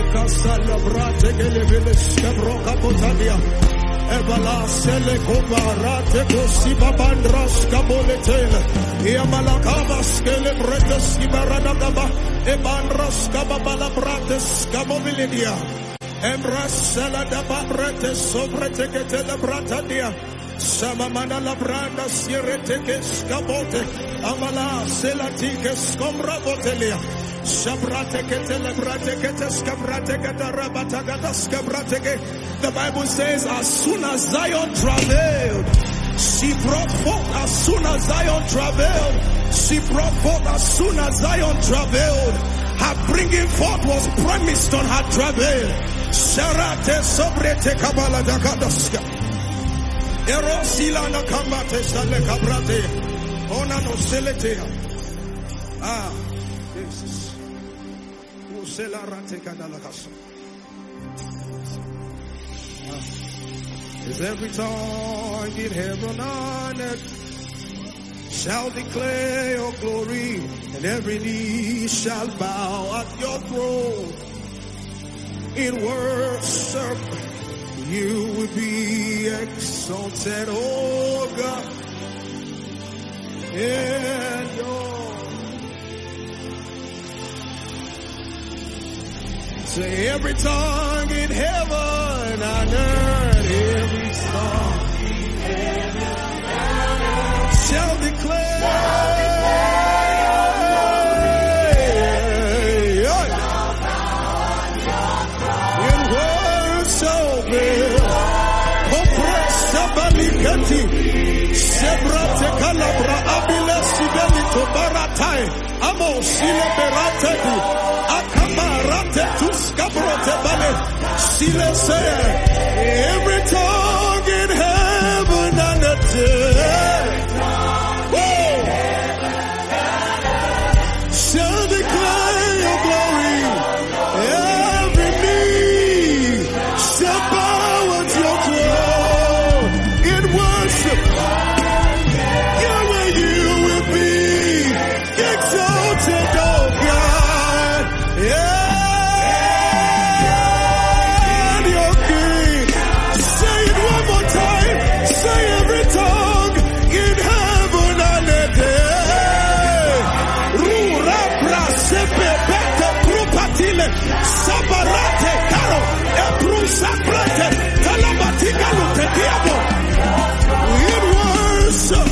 Celebrate che le velesche broca potania. Ebala sele kobarate kosiba bandras kaboletele. Iamalakabas kelebretes kibaradagaba. Ebandras kababalabrates kamobilidia. Embrasela da babretes sobrete que telebratania. Samamana la branda sierete que skabote. Amala selatike skombra botelia. The Bible says, as soon as Zion travailed, she brought forth. As soon as Zion travailed, she brought forth. As soon as Zion travailed, her bringing forth was premised on her travail. Sharate sobrete kabala dakadaska. Erosila na kamate sale kabrate. Ona no seletea. Ah, Jesus. Is every tongue in heaven on earth shall declare your glory, and every knee shall bow at your throne. In worship you will be exalted, oh God, and your say every tongue in heaven and earth, every tongue in heaven and earth shall declare in worship compressa balikati sebrate calabra abile sibelito baratai amo sile beratedi akamarate tuskabrote bale sile say every tongue in heaven and earth shall declare your glory. Every knee shall bow at your throne in worship. Where you will be exalted, oh God. And your King. Say it one more time. Say every tongue in heaven and earth. Rura brasepe bete krupatile sabarate karo ebrusa brate talabatika lute diabo. In worship.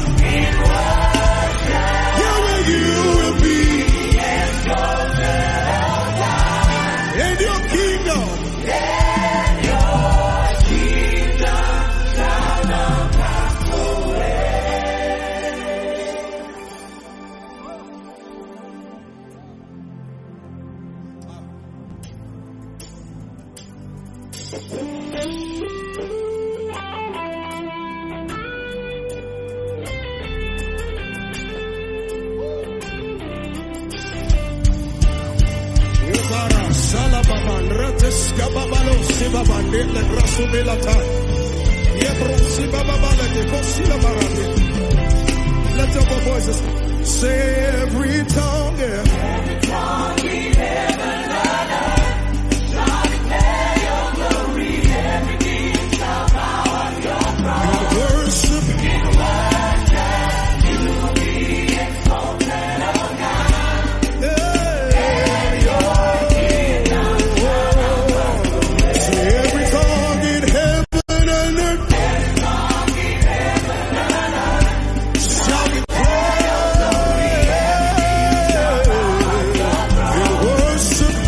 Let up our voices. Say every tongue, every tongue in heaven and earth shall declare your glory. Every knee shall bow at your throne. In worship, you will be exalted, oh God. And your kingdom shall not go. Say every tongue in heaven and earth. Worship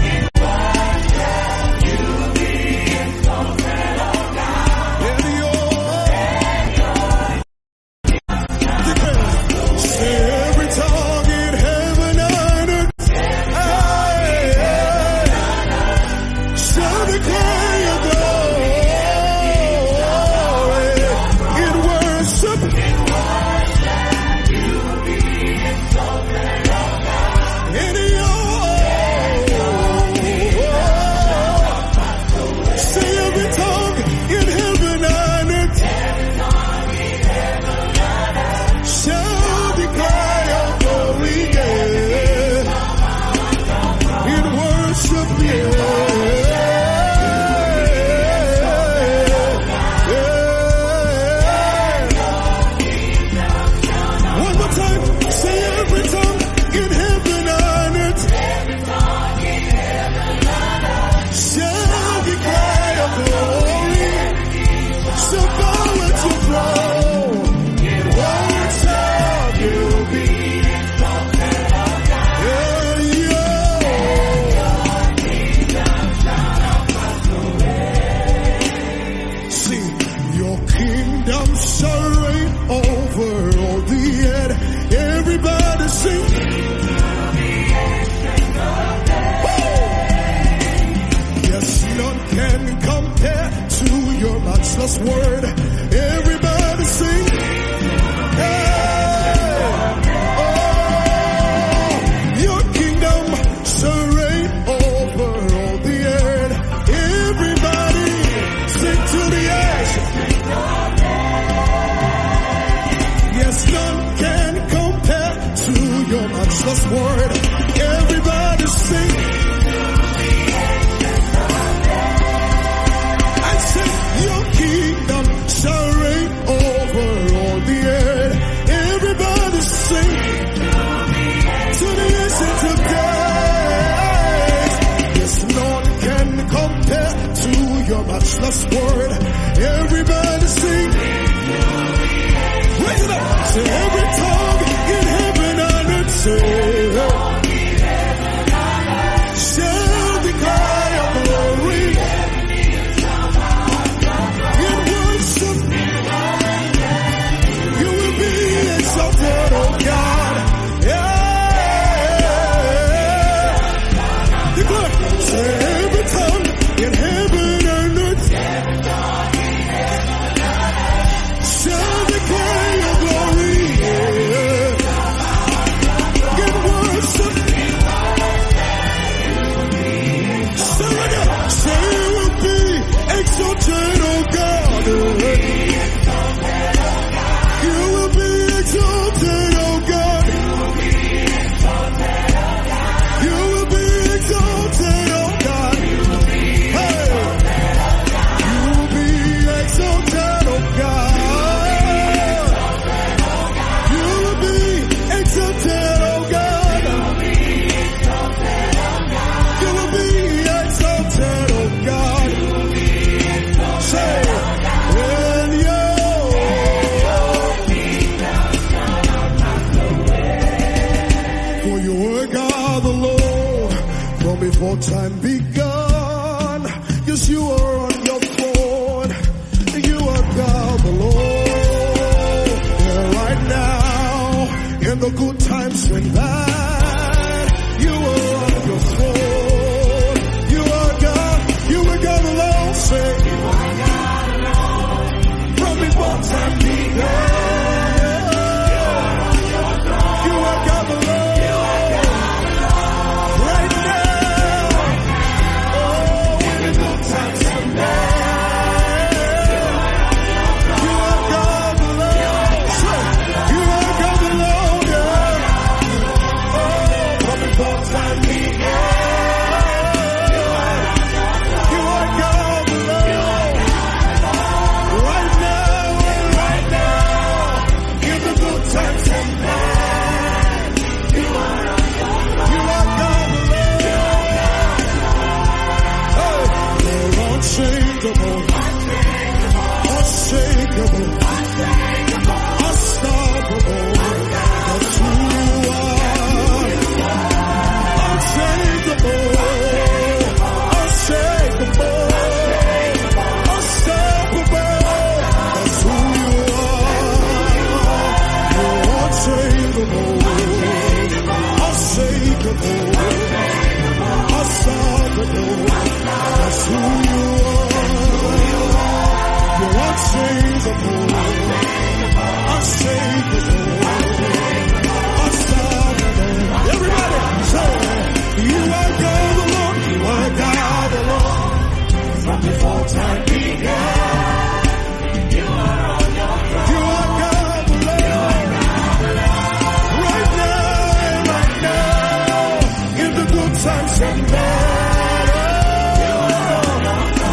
can compare to your matchless word. Everybody sing. Hey. Oh, your kingdom shall reign over all the earth. Everybody sing to the edge. Yes, none can compare to your matchless word. Everybody sing. Your kingdom shall reign over all the earth. Everybody sing to the ancient of days. Yes, none can compare to your matchless word. Everybody sing. Raise it up. Say every tongue in heaven and earth say, shall declare your glory. Oh God, yeah. Declare, say every tongue in heaven and earth shall declare your glory. Yeah. In worship, say it will be exalted, oh God. You will be exalted, oh God. You will be exalted, oh God. Hey. You will be exalted, oh God. You will be exalted, oh God. You will be exalted, oh God. Say, and you. Before time begun, yes, you are on your throne. You are God the Lord. And right now, in the good times and bad, you are on your throne. You are God. You are God alone. Say, you are God alone. From before time begun, you are God alone. Times and bad.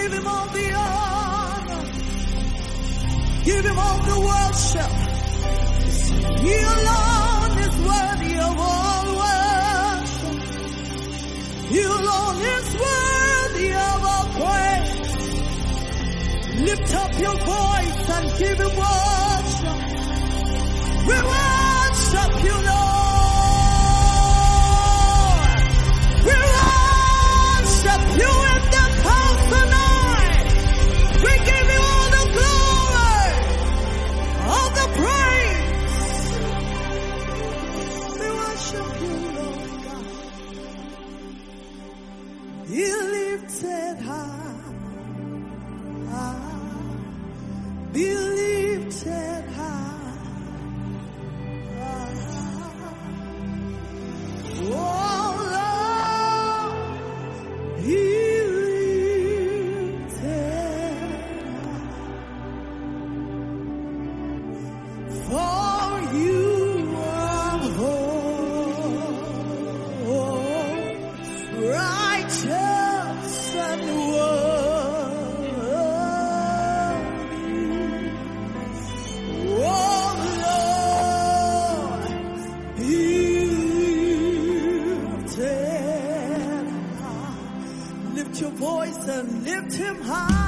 Give him all the honor. Give him all the worship. He alone is worthy of all worship. He alone is worthy of all praise. Lift up your voice and give him worship. We worship you, Lord. We worship you in this house tonight. We give you all the glory, all the praise. We worship you, Lord God. Be lifted high. Be lifted high. Oh Lord, be lifted high. For you are holy, righteous and worthy. Oh Lord, be lifted high. Lift your voice and lift him high.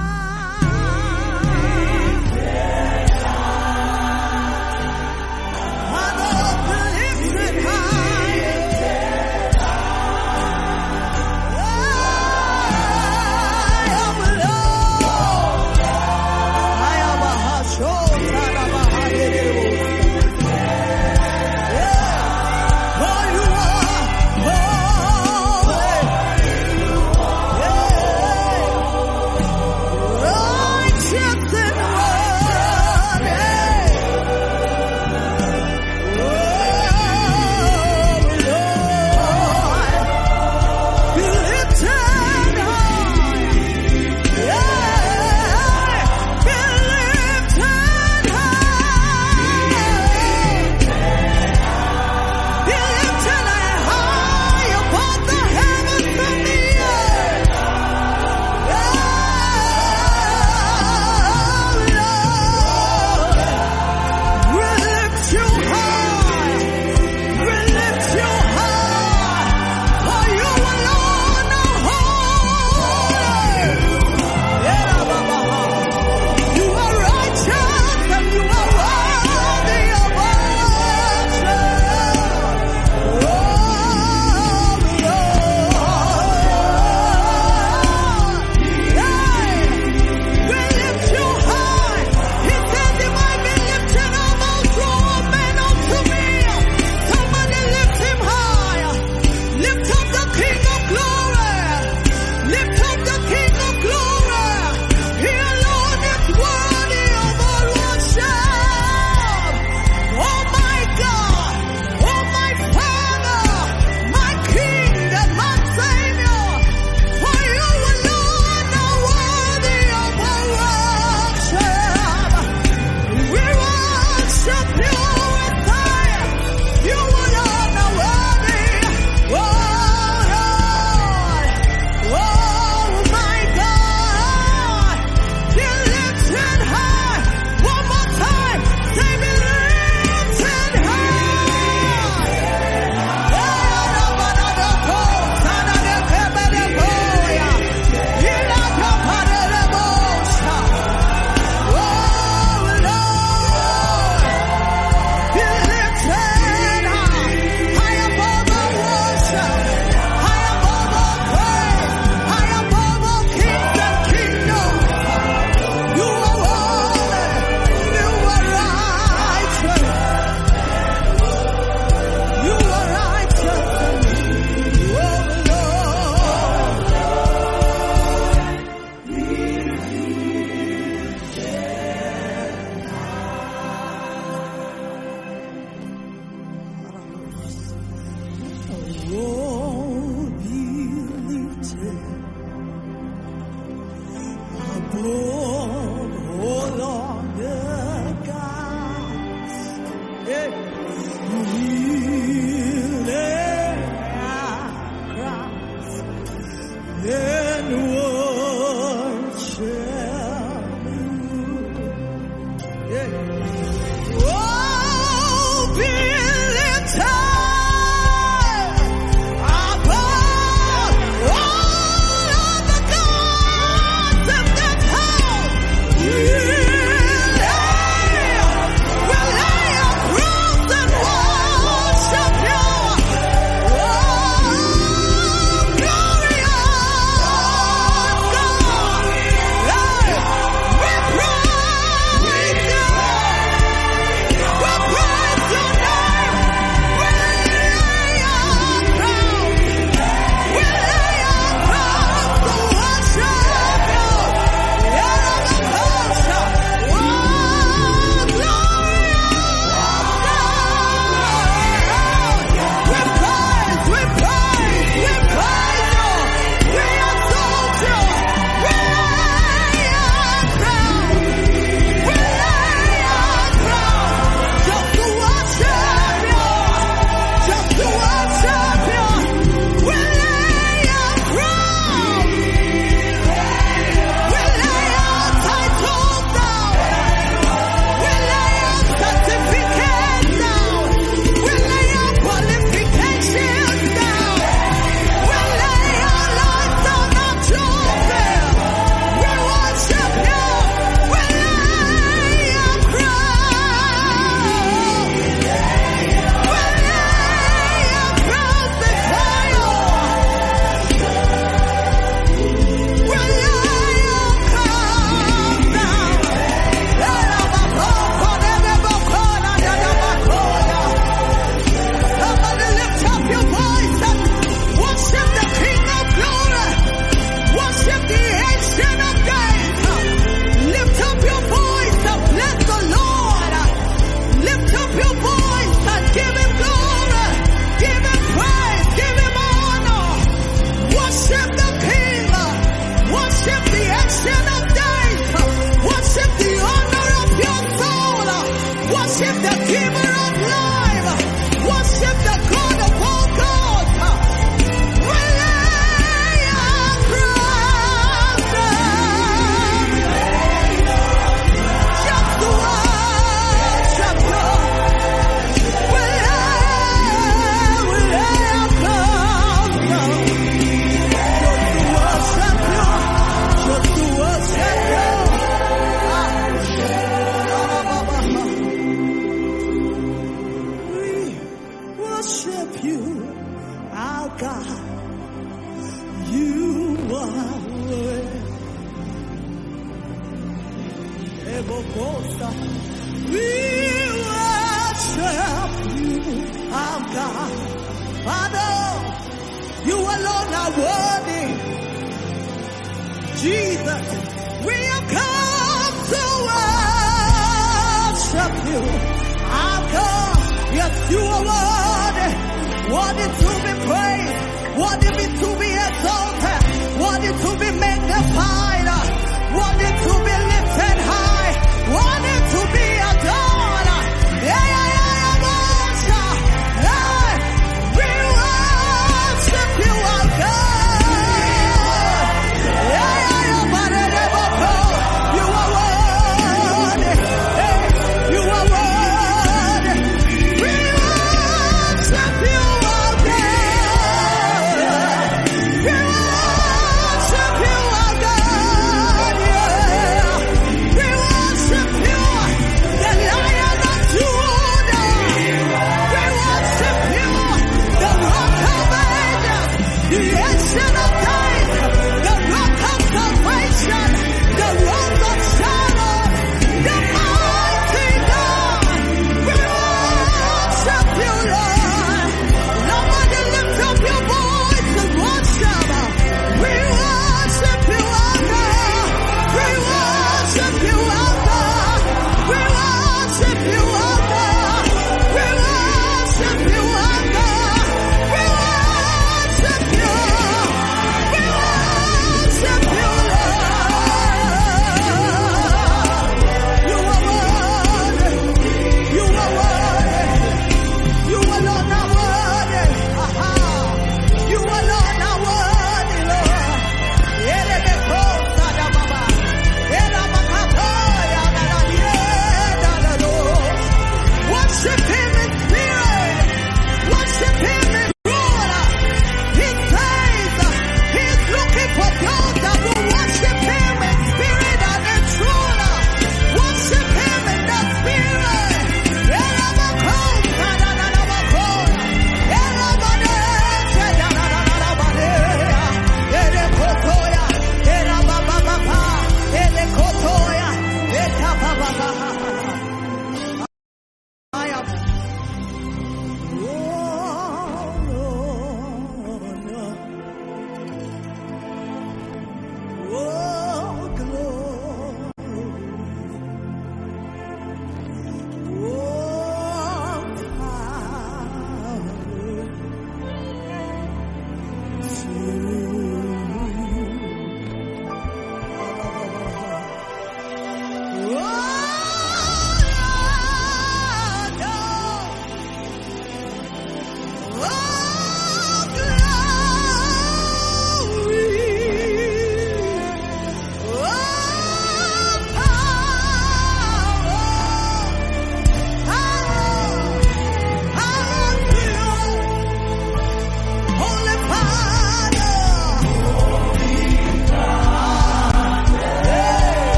Worship the giver of life. Worship the God of all gods. We lay our crowns down. Just to worship you. We lay our crowns down. Just to worship you. Worship you, our God. You are worthy. We worship you, our God. Father, you alone are worthy. Jesus, we have come to worship you, our God. Yes, you are worthy to be praised, worthy to